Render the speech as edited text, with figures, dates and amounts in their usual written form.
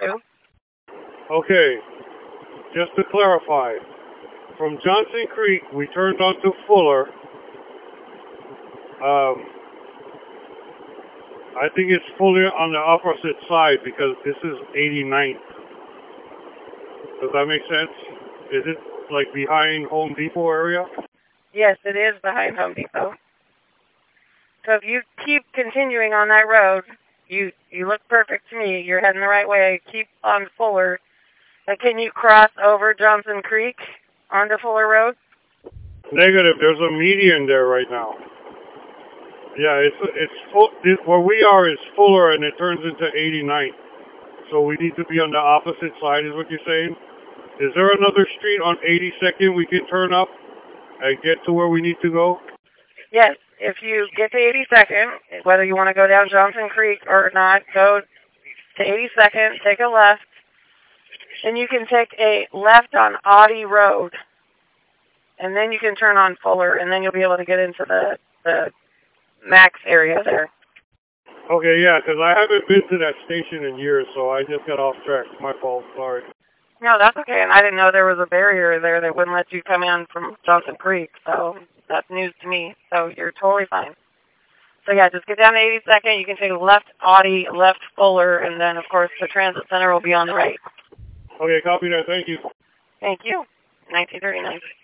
to. Okay, just to clarify, from Johnson Creek, we turned onto Fuller. I think it's Fuller on the opposite side because this is 89th. Does that make sense? Is it like behind Home Depot area? Yes, it is behind Home Depot. So if you keep continuing on that road, you look perfect to me. You're heading the right way. Keep on Fuller. And can you cross over Johnson Creek onto Fuller Road? Negative. There's a median there right now. Yeah, where we are is Fuller, and it turns into 89th. So we need to be on the opposite side, is what you're saying? Is there another street on 82nd we can turn up and get to where we need to go? Yes. If you get to 82nd, whether you want to go down Johnson Creek or not, go to 82nd, take a left, and you can take a left on Audie Road, and then you can turn on Fuller, and then you'll be able to get into the Max area there. Okay, yeah, because I haven't been to that station in years, so I just got off track. My fault, sorry. No, that's okay, and I didn't know there was a barrier there that wouldn't let you come in from Johnson Creek, so that's news to me, so you're totally fine. So yeah, just get down to 82nd, you can take left Audie, left Fuller, and then of course the transit center will be on the right. Okay, copy that, thank you. Thank you. 1939.